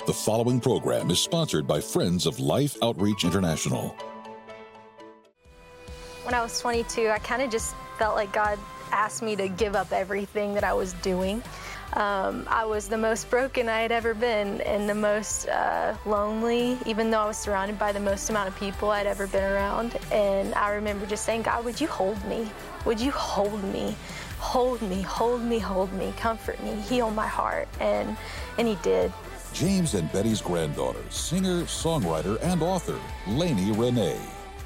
The following program is sponsored by Friends of Life Outreach International. When I was 22, I kind of just felt like God asked me to give up everything that I was doing. I was the most broken I had ever been and the most lonely, even though I was surrounded by the most amount of people I'd ever been around. And I remember just saying, God, would you hold me? Would you hold me? Hold me, hold me, hold me, comfort me, heal my heart. And he did. James and Betty's granddaughter, singer, songwriter, and author, Lainey Renee.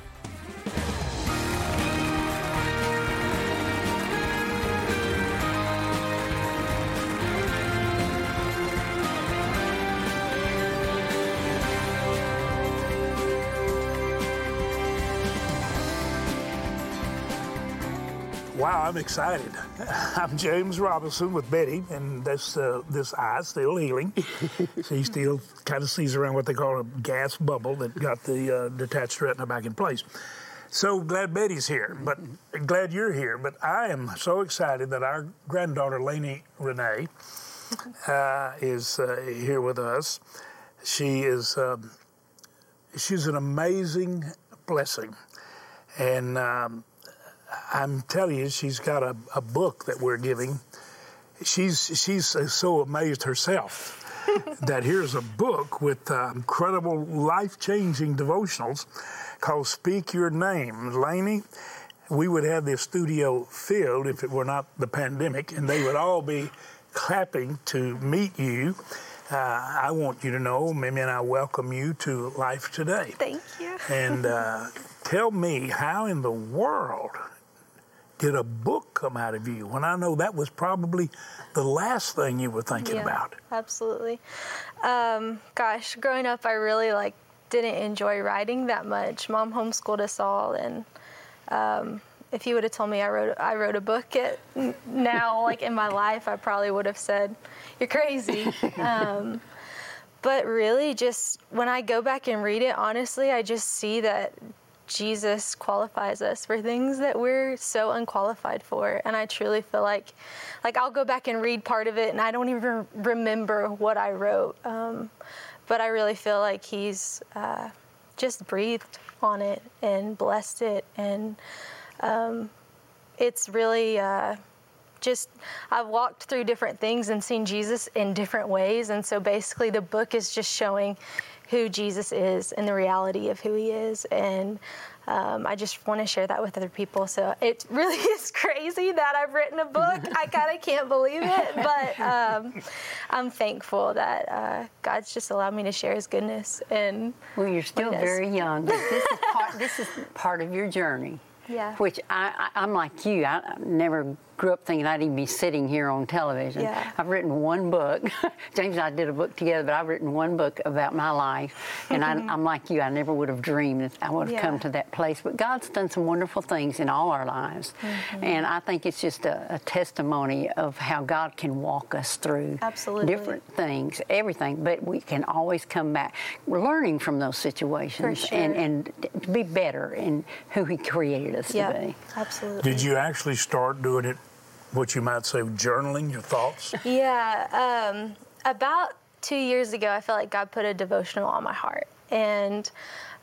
Wow, I'm excited. I'm James Robinson with Betty, and this eye's still healing. She still kind of sees around what they call a gas bubble that got the detached retina back in place. So glad Betty's here, but glad you're here. But I am so excited that our granddaughter, Lainey Renee, is here with us. She's an amazing blessing, and I'm telling you, she's got a book that we're giving. She's so amazed herself that here's a book with incredible life-changing devotionals called Speak Your Name. Lainey, we would have this studio filled if it were not the pandemic, and they would all be clapping to meet you. I want you to know, Mimi and I welcome you to Life Today. Thank you. And tell me, how in the world did a book come out of you when I know that was probably the last thing you were thinking about? Absolutely. Gosh, growing up, I really didn't enjoy writing that much. Mom homeschooled us all, and if you would have told me I wrote a book now, in my life, I probably would have said, "You're crazy." But really, just when I go back and read it, honestly, I just see that Jesus qualifies us for things that we're so unqualified for. And I truly feel like I'll go back and read part of it and I don't even remember what I wrote. But I really feel like he's just breathed on it and blessed it. And it's really I've walked through different things and seen Jesus in different ways. And so basically the book is just showing who Jesus is and the reality of who he is. And I just want to share that with other people. So it really is crazy that I've written a book. I kind of can't believe it, but I'm thankful that God's just allowed me to share his goodness. And well, you're still very young, but this is part of your journey. Yeah. Which I'm like you. I never grew up thinking I'd even be sitting here on television. Yeah. I've written one book. James and I did a book together, but I've written one book about my life. And I'm like you. I never would have dreamed that I would have come to that place. But God's done some wonderful things in all our lives. Mm-hmm. And I think it's just a testimony of how God can walk us through different things, everything. But we can always come back. We're learning from those situations and to be better in who he created us to be. Absolutely. Did you actually start doing it, what you might say, journaling your thoughts? Yeah. About 2 years ago, I felt like God put a devotional on my heart. And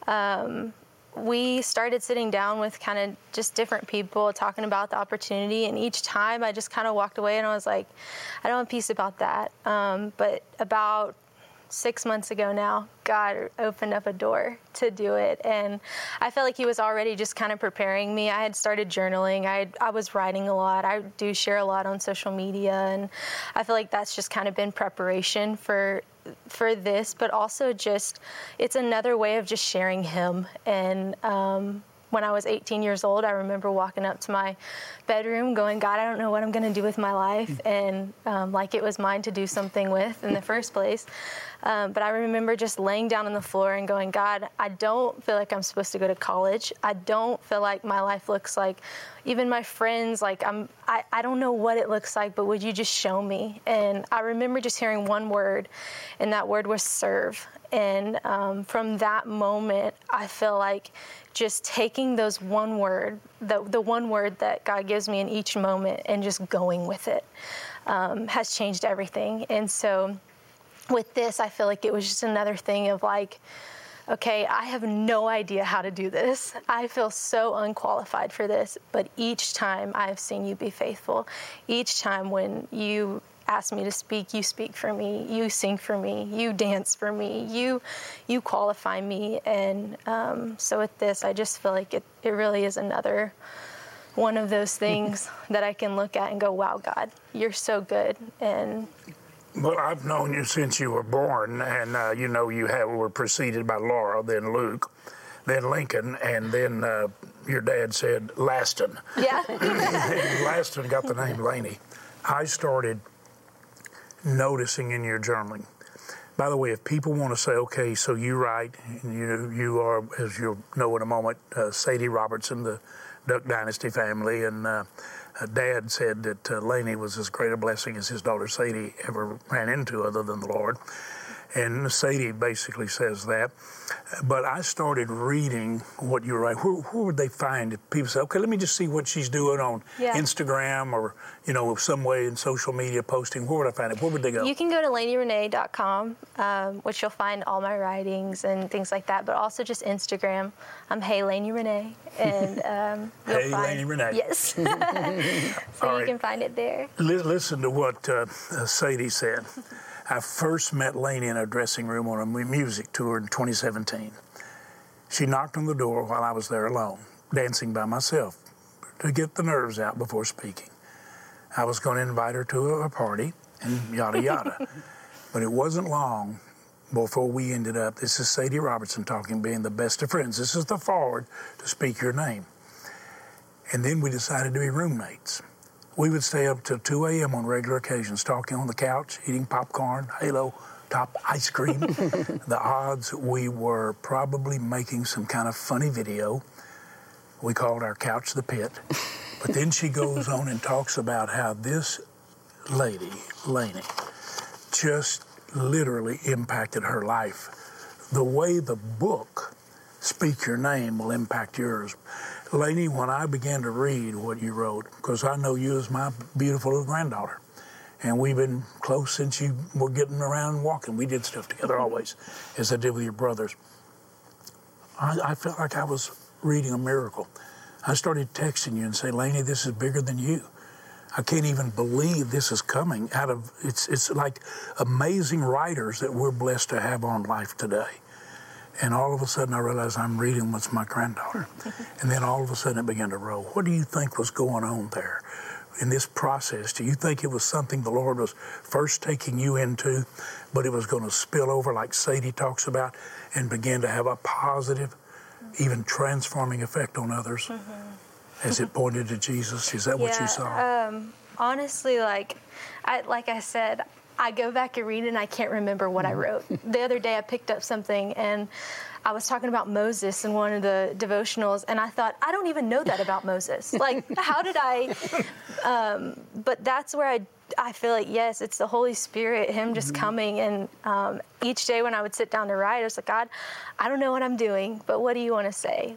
we started sitting down with kind of just different people talking about the opportunity. And each time I just kind of walked away and I was like, I don't have peace about that. But about 6 months ago now, God opened up a door to do it. And I felt like he was already just kind of preparing me. I had started journaling. I was writing a lot. I do share a lot on social media. And I feel like that's just kind of been preparation for this, but also just, it's another way of just sharing him. And when I was 18 years old, I remember walking up to my bedroom going, God, I don't know what I'm going to do with my life. And like it was mine to do something with in the first place. But I remember just laying down on the floor and going, God, I don't feel like I'm supposed to go to college. I don't feel like my life looks like, even my friends, I don't know what it looks like, but would you just show me? And I remember just hearing one word, and that word was serve. And from that moment, I feel like just taking those one word, the one word that God gives me in each moment, and just going with it has changed everything. And so with this, I feel like it was just another thing of like, okay, I have no idea how to do this. I feel so unqualified for this, but each time I've seen you be faithful. Each time when you ask me to speak, you speak for me, you sing for me, you dance for me, you qualify me. And so with this, I just feel like it really is another one of those things that I can look at and go, wow, God, you're so good. And well, I've known you since you were born, and you know you were preceded by Laura, then Luke, then Lincoln, and then your dad said Laston. Yeah. Laston got the name Laney. I started noticing in your journaling. By the way, if people want to say, okay, so you write, you are, as you'll know in a moment, Sadie Robertson, the Duck Dynasty family, and Dad said that Laney was as great a blessing as his daughter Sadie ever ran into other than the Lord. And Sadie basically says that. But I started reading what you write. Where would they find it? People say, okay, let me just see what she's doing on Instagram or, you know, some way in social media posting. Where would I find it? Where would they go? You can go to LaneyRenee.com, which you'll find all my writings and things like that, but also just Instagram. I'm Hey Laney Renee. And you'll Hey Laney Renee. Yes. So you can find it there. Listen to what Sadie said. I first met Laney in a dressing room on a music tour in 2017. She knocked on the door while I was there alone, dancing by myself to get the nerves out before speaking. I was going to invite her to a party and yada yada. But it wasn't long before we ended up, this is Sadie Robertson talking, being the best of friends. This is the forward to speak your name. And then we decided to be roommates. We would stay up till 2 a.m. on regular occasions, talking on the couch, eating popcorn, Halo, top ice cream. The odds we were probably making some kind of funny video. We called our couch the pit. But then she goes on and talks about how this lady, Laney, just literally impacted her life. The way the book, Speak Your Name, will impact yours. Laney, when I began to read what you wrote, because I know you as my beautiful little granddaughter, and we've been close since you were getting around and walking. We did stuff together always, as I did with your brothers. I felt like I was reading a miracle. I started texting you and saying, Laney, this is bigger than you. I can't even believe this is coming out of, it's like amazing writers that we're blessed to have on Life Today. And all of a sudden I realized I'm reading what's my granddaughter. And then all of a sudden it began to roll. What do you think was going on there in this process? Do you think it was something the Lord was first taking you into, but it was going to spill over like Sadie talks about and begin to have a positive, even transforming effect on others as it pointed to Jesus? Is that what you saw? Honestly, like I said, I go back and read it and I can't remember what I wrote. The other day I picked up something and I was talking about Moses in one of the devotionals and I thought, I don't even know that about Moses. Like, how did I, but that's where I feel like, yes, it's the Holy Spirit, Him just coming. And each day when I would sit down to write, I was like, God, I don't know what I'm doing, but what do you want to say?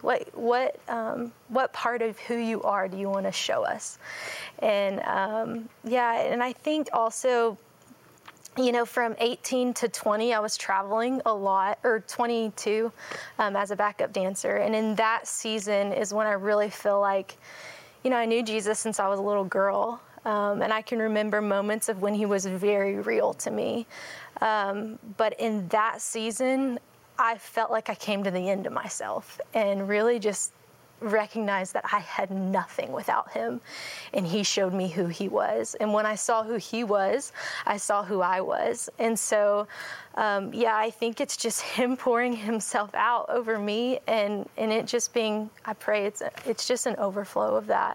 What part of who you are do you want to show us? And and I think also, you know, from 18 to 20, I was traveling a lot, or 22, as a backup dancer. And in that season is when I really feel like, you know, I knew Jesus since I was a little girl. And I can remember moments of when He was very real to me. But in that season, I felt like I came to the end of myself and really just recognized that I had nothing without Him, and He showed me who He was. And when I saw who He was, I saw who I was. And so, I think it's just Him pouring Himself out over me, and it just being, I pray it's just an overflow of that.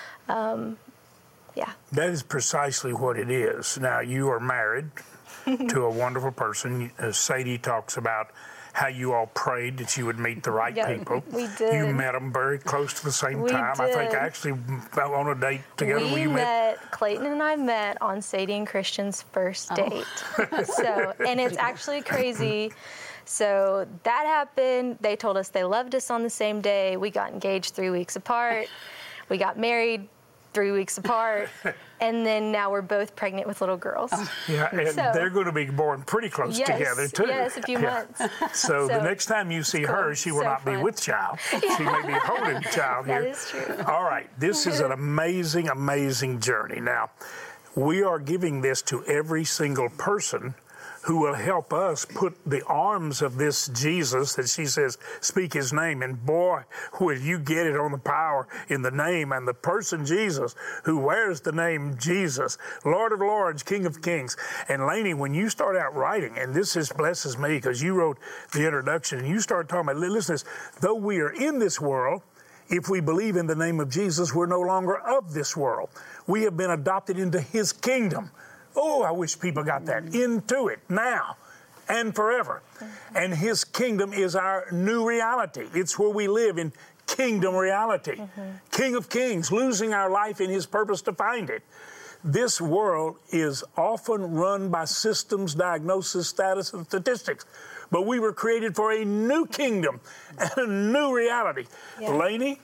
That is precisely what it is. Now, you are married to a wonderful person. Sadie talks about how you all prayed that you would meet the right people. We did. You met them very close to the same time. Did. I think actually on a date together. We met, Clayton and I met on Sadie and Christian's first date. And it's actually crazy. So that happened. They told us they loved us on the same day. We got engaged 3 weeks apart. We got married 3 weeks apart. And then now we're both pregnant with little girls. Yeah, and they're going to be born pretty close together, too. Yes, a few months. So the next time you see her, she will not be with child. She may be holding child here. That is true. All right, this is an amazing, amazing journey. Now, we are giving this to every single person who will help us put the arms of this Jesus that she says, speak his name. And boy, will you get it on the power in the name and the person Jesus who wears the name Jesus, Lord of Lords, King of Kings. And Lainey, when you start out writing, and this just blesses me because you wrote the introduction and you start talking about, listen to this, though we are in this world, if we believe in the name of Jesus, we're no longer of this world. We have been adopted into his kingdom. Oh, I wish people got that into it now and forever. And his kingdom is our new reality. It's where we live in kingdom reality. King of Kings, losing our life in his purpose to find it. This world is often run by systems, diagnosis, status, and statistics. But we were created for a new kingdom and a new reality. Yeah. Lainey,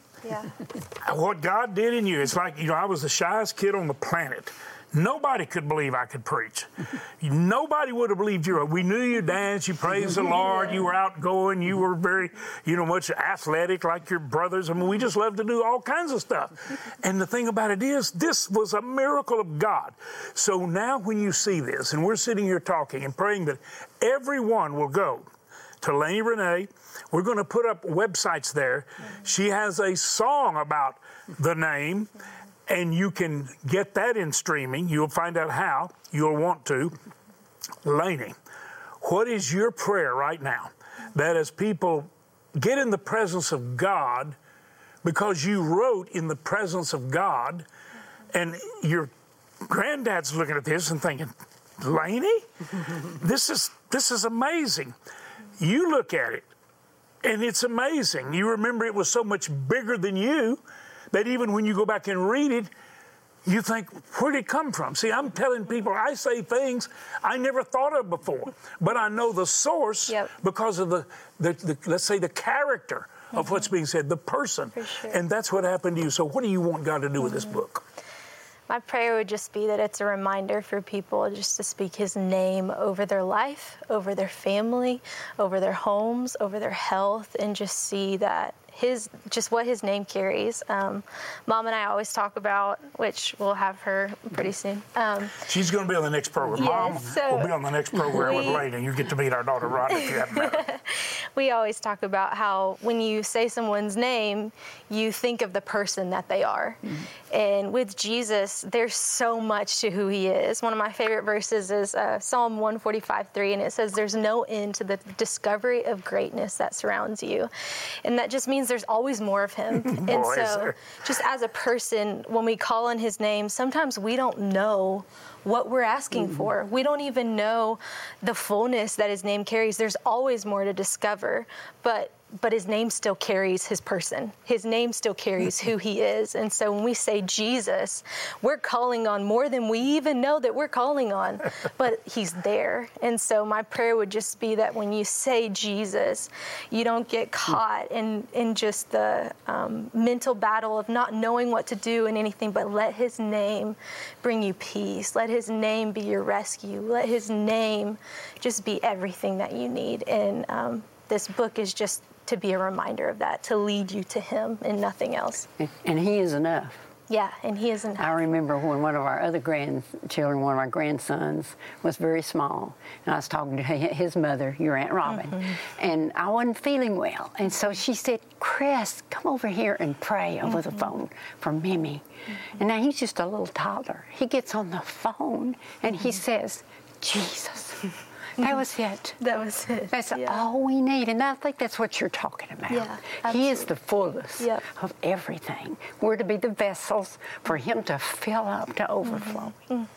what God did in you, it's like, I was the shyest kid on the planet. Nobody could believe I could preach. Nobody would have believed you. We knew you danced, you praised the Lord, you were outgoing, you were very, much athletic like your brothers. I mean, we just loved to do all kinds of stuff. And the thing about it is, this was a miracle of God. So now when you see this, and we're sitting here talking and praying that everyone will go to Lainey Renee. We're going to put up websites there. She has a song about the name. And you can get that in streaming. You'll find out how. You'll want to. Lainey, what is your prayer right now that as people get in the presence of God, because you wrote in the presence of God, and your granddad's looking at this and thinking, Lainey, this is amazing. You look at it, and it's amazing. You remember it was so much bigger than you, that even when you go back and read it, you think, where did it come from? See, I'm telling people, I say things I never thought of before, but I know the source because of the let's say, the character of what's being said, the person. For sure. And that's what happened to you. So what do you want God to do with this book? My prayer would just be that it's a reminder for people just to speak his name over their life, over their family, over their homes, over their health, and just see that what his name carries. Mom and I always talk about, which we'll have her pretty soon. She's going to be on the next program. Yes, Mom will be on the next program with Lainey. You get to meet our daughter, Rhonda, if you haven't met her. We always talk about how when you say someone's name, you think of the person that they are. And with Jesus, there's so much to who he is. One of my favorite verses is Psalm 145:3, and it says, there's no end to the discovery of greatness that surrounds you. And that just means there's always more of him. And so just as a person, when we call on his name, sometimes we don't know what we're asking for. We don't even know the fullness that his name carries. There's always more to discover, but his name still carries his person. His name still carries who he is. And so when we say Jesus, we're calling on more than we even know that we're calling on, but he's there. And so my prayer would just be that when you say Jesus, you don't get caught in just the mental battle of not knowing what to do and anything, but let his name bring you peace. Let his name be your rescue. Let his name just be everything that you need. And this book is just to be a reminder of that, to lead you to him and nothing else. And he is enough. Yeah, and he is enough. I remember when one of our other grandchildren, one of our grandsons, was very small, and I was talking to his mother, your Aunt Robin, and I wasn't feeling well. And so she said, Chris, come over here and pray over the phone for Mimi. And now he's just a little toddler. He gets on the phone, and he says, Jesus. That was it. That was it. That's all we need. And I think that's what you're talking about. Yeah, he is the fullness of everything. We're to be the vessels for him to fill up, to overflow.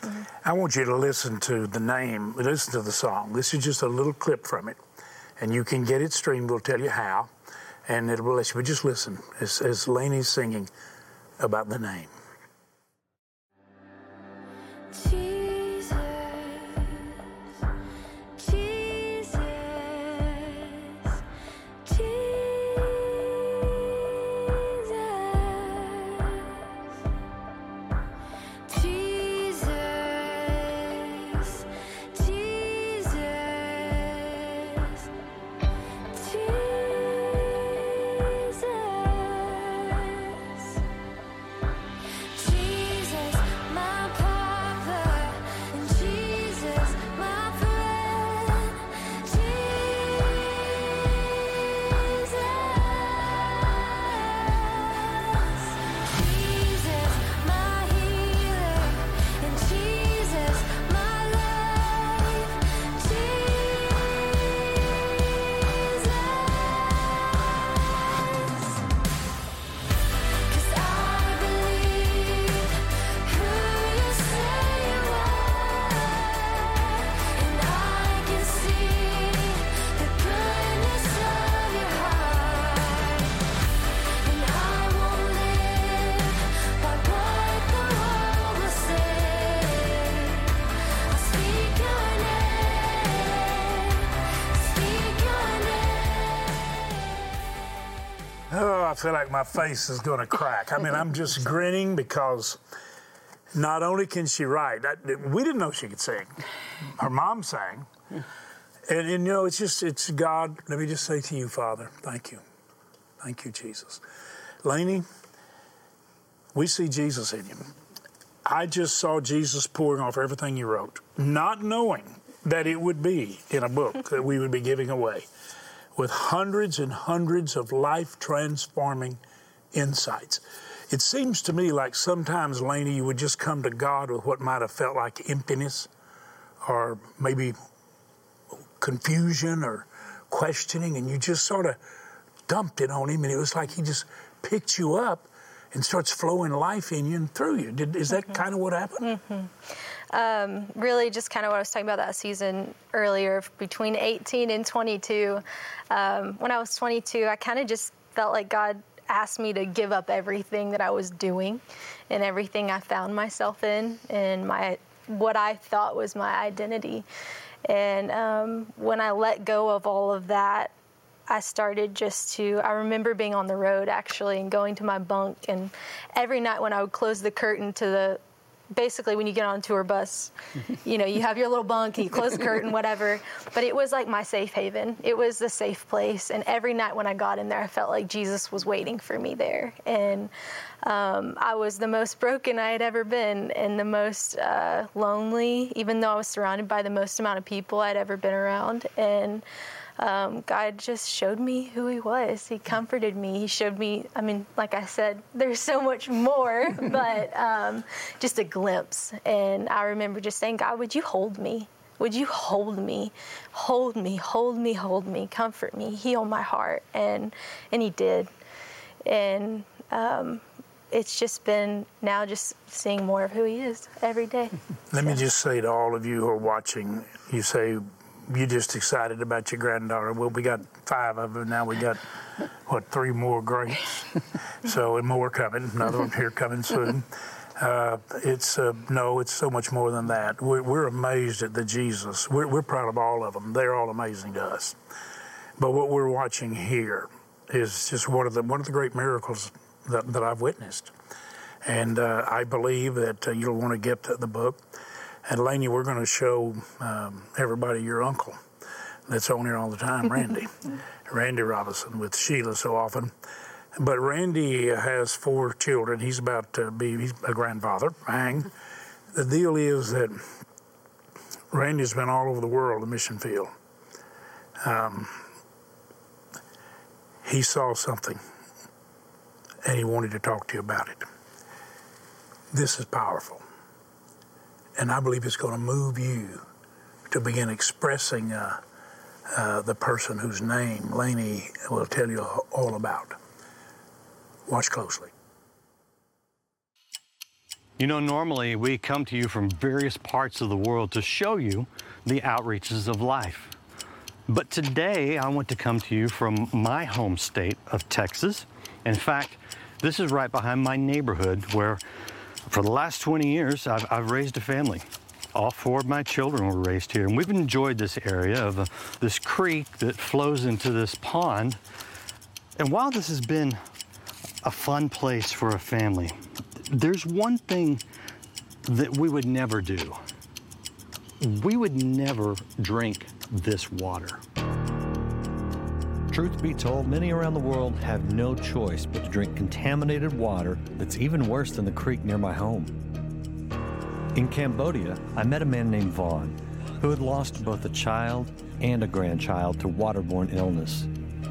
I want you to listen to the name, listen to the song. This is just a little clip from it. And you can get it streamed. We'll tell you how. And it will let you, but just listen as Lainey's singing about the name. Jesus. feel like my face is going to crack. I mean, I'm just grinning because not only can she write, we didn't know she could sing. Her mom sang. And you know, it's God. Let me just say to you, Father, thank you. Thank you, Jesus. Lainey, we see Jesus in you. I just saw Jesus pouring off everything you wrote, not knowing that it would be in a book that we would be giving away with hundreds and hundreds of life-transforming insights. It seems to me like sometimes, Lainey, you would just come to God with what might have felt like emptiness or maybe confusion or questioning, and you just sort of dumped it on him, and it was like he just picked you up and starts flowing life in you and through you. Is that kind of what happened? Really just kind of what I was talking about that season earlier, between 18 and 22. When I was 22, I kind of just felt like God asked me to give up everything that I was doing and everything I found myself in and what I thought was my identity. And when I let go of all of that, I started I remember being on the road actually and going to my bunk, and every night when I would close the curtain to basically when you get on a tour bus, you know, you have your little bunk and you close the curtain, whatever, but it was like my safe haven. It was the safe place, and every night when I got in there, I felt like Jesus was waiting for me there. And I was the most broken I had ever been and the most lonely, even though I was surrounded by the most amount of people I'd ever been around. And God just showed me who he was. He comforted me. He showed me, I mean, like I said, there's so much more, but just a glimpse. And I remember just saying, God, would you hold me? Would you hold me? Hold me, hold me, hold me, comfort me, heal my heart. And he did. And it's just been now just seeing more of who he is every day. Let me just say to all of you who are watching, you say, you're just excited about your granddaughter. Well, we got 5 of them now. We got, 3 more greats. So, and more coming. Another one here coming soon. It's so much more than that. We're amazed at the Jesus. We're proud of all of them. They're all amazing to us. But what we're watching here is just one of the great miracles that I've witnessed. And I believe that you'll want to get the book. And Lainey, we're going to show everybody your uncle that's on here all the time, Randy. Randy Robinson with Sheila so often. But Randy has 4 children. He's about to he's a grandfather. Bang. The deal is that Randy's been all over the world, the mission field. He saw something, and he wanted to talk to you about it. This is powerful. And I believe it's going to move you to begin expressing the person whose name Lainey will tell you all about. Watch closely. You know, normally we come to you from various parts of the world to show you the outreaches of life. But today I want to come to you from my home state of Texas. In fact, this is right behind my neighborhood where for the last 20 years, I've raised a family. All 4 of my children were raised here, and we've enjoyed this area of this creek that flows into this pond. And while this has been a fun place for a family, there's one thing that we would never do. We would never drink this water. Truth be told, many around the world have no choice but to drink contaminated water that's even worse than the creek near my home. In Cambodia, I met a man named Vaughn who had lost both a child and a grandchild to waterborne illness.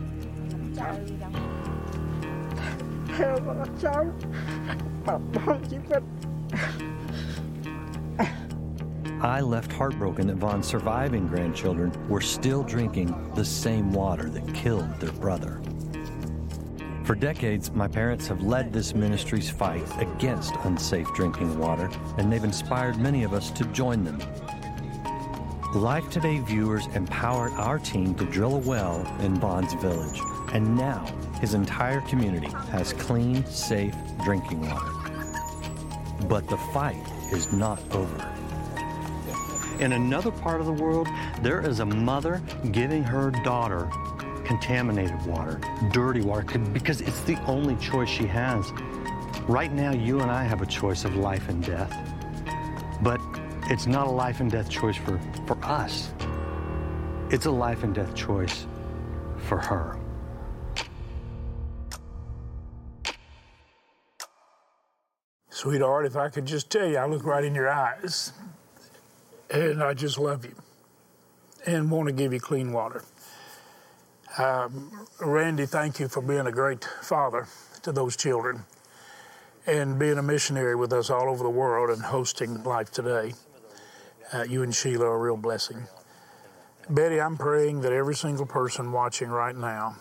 I left heartbroken that Vaughn's surviving grandchildren were still drinking the same water that killed their brother. For decades, my parents have led this ministry's fight against unsafe drinking water, and they've inspired many of us to join them. Life Today viewers empowered our team to drill a well in Vaughn's village, and now his entire community has clean, safe drinking water. But the fight is not over. In another part of the world, there is a mother giving her daughter contaminated water, dirty water, because it's the only choice she has. Right now, you and I have a choice of life and death, but it's not a life and death choice for us. It's a life and death choice for her. Sweetheart, if I could just tell you, I look right in your eyes, and I just love you and want to give you clean water. Randy, thank you for being a great father to those children and being a missionary with us all over the world and hosting Life Today. You and Sheila are a real blessing. Betty, I'm praying that every single person watching right now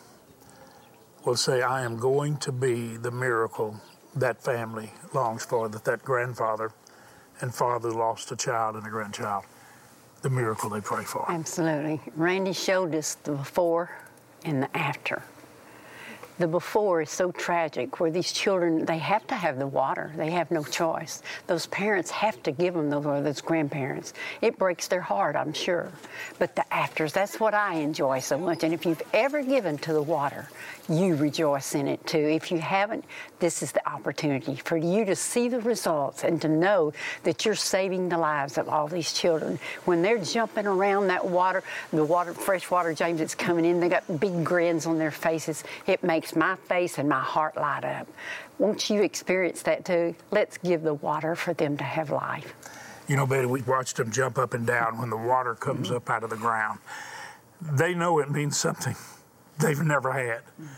will say, I am going to be the miracle that family longs for, that grandfather and father lost a child and a grandchild, the miracle they pray for. Absolutely. Randy showed us the before and the after. The before is so tragic, where these children, they have to have the water. They have no choice. Those parents have to give them those grandparents. It breaks their heart, I'm sure. But the afters, that's what I enjoy so much. And if you've ever given to the water, you rejoice in it too. If you haven't, this is the opportunity for you to see the results and to know that you're saving the lives of all these children. When they're jumping around that water, the water, fresh water, James, that's coming in, they got big grins on their faces. It makes my face and my heart light up. Won't you experience that too? Let's give the water for them to have life. You know, Betty, we watched them jump up and down when the water comes up out of the ground. They know it means something they've never had,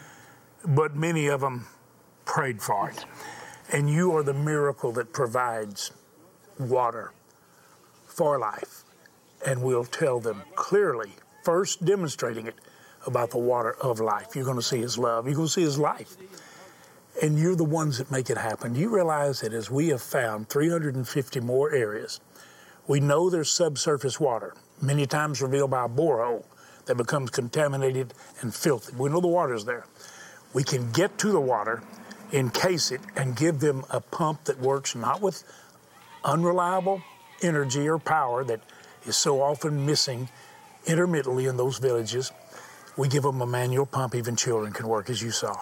but many of them prayed for it. And you are the miracle that provides water for life. And we'll tell them clearly, first demonstrating it, about the water of life. You're going to see his love. You're going to see his life. And you're the ones that make it happen. Do you realize that as we have found 350 more areas, we know there's subsurface water, many times revealed by a borehole, that becomes contaminated and filthy. We know the water's there. We can get to the water, encase it, and give them a pump that works not with unreliable energy or power that is so often missing intermittently in those villages. We give them a manual pump even children can work, as you saw.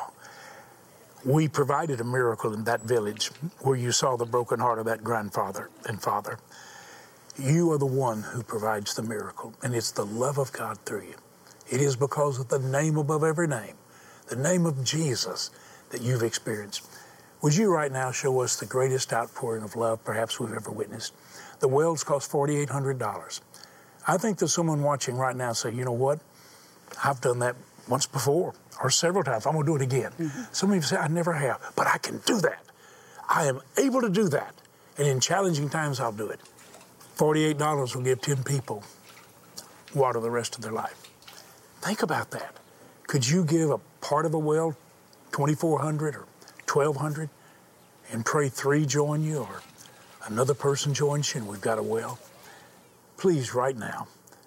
We provided a miracle in that village where you saw the broken heart of that grandfather and father. You are the one who provides the miracle, and it's the love of God through you. It is because of the name above every name, the name of Jesus, that you've experienced. Would you right now show us the greatest outpouring of love perhaps we've ever witnessed? The wells cost $4,800. I think there's someone watching right now say, you know what? I've done that once before, or several times. I'm going to do it again. Some of you say, I never have, but I can do that. I am able to do that. And in challenging times, I'll do it. $48 will give 10 people water the rest of their life. Think about that. Could you give a part of a well, $2,400 or $1,200, and pray 3 join you, or another person joins you, and we've got a well? Please, right now,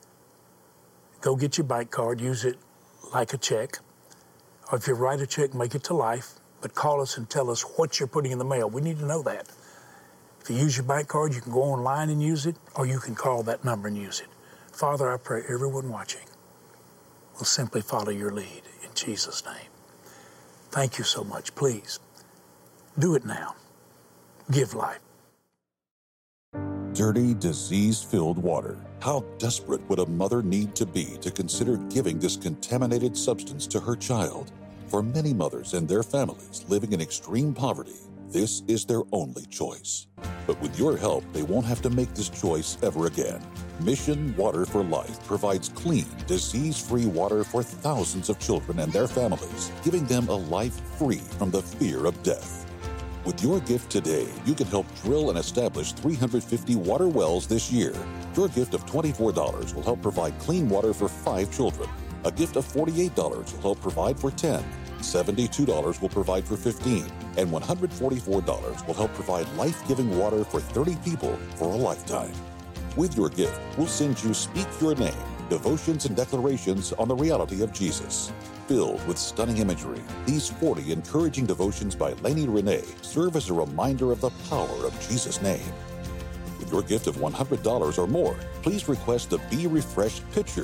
go get your bank card, use it like a check. Or if you write a check, make it to Life, but call us and tell us what you're putting in the mail. We need to know that. If you use your bank card, you can go online and use it, or you can call that number and use it. Father, I pray everyone watching will simply follow your lead in Jesus' name. Thank you so much. Please, do it now. Give life. Dirty, disease-filled water. How desperate would a mother need to be to consider giving this contaminated substance to her child? For many mothers and their families living in extreme poverty, this is their only choice. But with your help, they won't have to make this choice ever again. Mission Water for Life provides clean, disease-free water for thousands of children and their families, giving them a life free from the fear of death. With your gift today, you can help drill and establish 350 water wells this year. Your gift of $24 will help provide clean water for 5 children. A gift of $48 will help provide for 10. $72 will provide for 15. And $144 will help provide life-giving water for 30 people for a lifetime. With your gift, we'll send you Speak Your Name, devotions and declarations on the reality of Jesus. Filled with stunning imagery, these 40 encouraging devotions by Lainey Renee serve as a reminder of the power of Jesus' name. With your gift of $100 or more, please request the Be Refreshed picture.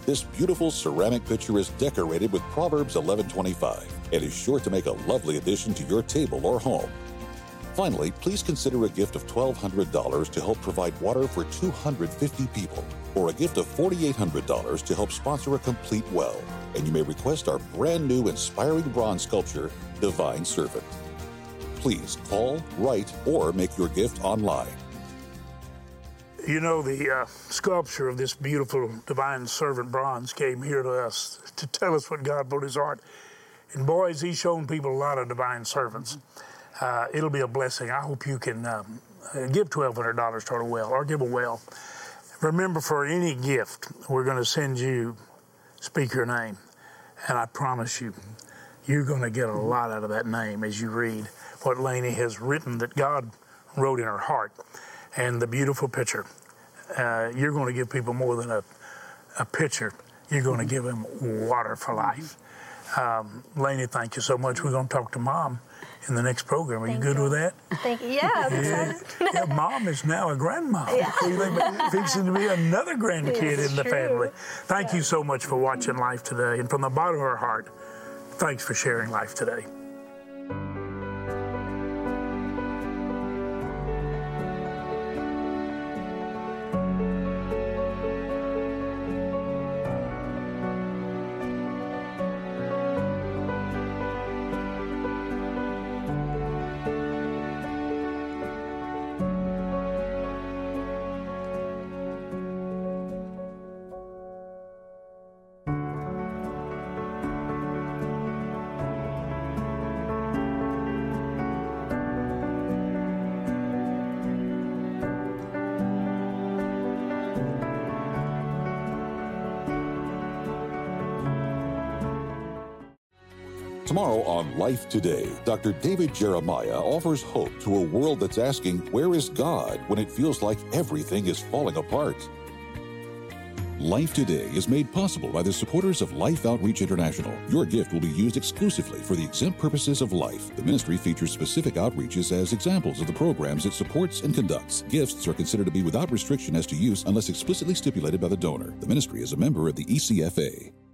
This beautiful ceramic pitcher is decorated with Proverbs 11:25 and is sure to make a lovely addition to your table or home. Finally, please consider a gift of $1,200 to help provide water for 250 people, or a gift of $4,800 to help sponsor a complete well. And you may request our brand new inspiring bronze sculpture, Divine Servant. Please call, write, or make your gift online. You know, the sculpture of this beautiful Divine Servant bronze came here to us to tell us what God put in his heart. And boys, he's shown people a lot of divine servants. It'll be a blessing. I hope you can give $1,200 toward a well, or give a well. Remember, for any gift, we're going to send you, speak your name. And I promise you, you're going to get a lot out of that name as you read what Lainey has written that God wrote in her heart. And the beautiful picture. You're going to give people more than a picture. You're going to give them water for life. Lainey, thank you so much. We're going to talk to Mom in the next program. Are you good with that? Thank you. Yeah, I'm excited. Yeah, Mom is now a grandma. Yeah. Fixing to be another grandkid in the family. Thank you so much for watching Life Today. And from the bottom of our heart, thanks for sharing Life Today. Tomorrow on Life Today, Dr. David Jeremiah offers hope to a world that's asking, where is God when it feels like everything is falling apart? Life Today is made possible by the supporters of Life Outreach International. Your gift will be used exclusively for the exempt purposes of life. The ministry features specific outreaches as examples of the programs it supports and conducts. Gifts are considered to be without restriction as to use unless explicitly stipulated by the donor. The ministry is a member of the ECFA.